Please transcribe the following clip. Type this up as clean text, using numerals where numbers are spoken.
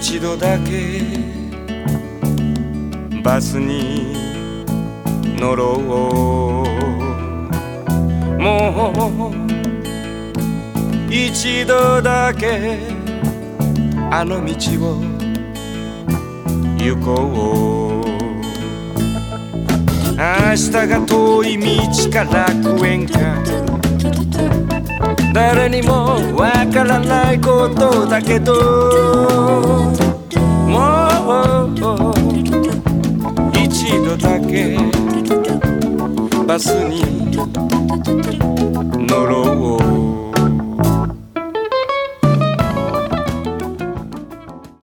一度だけバスに乗ろう。もう一度だけあの道を行こう。明日が遠い道か楽園か誰にもわからないことだけど、もう一度だけバスに乗ろう。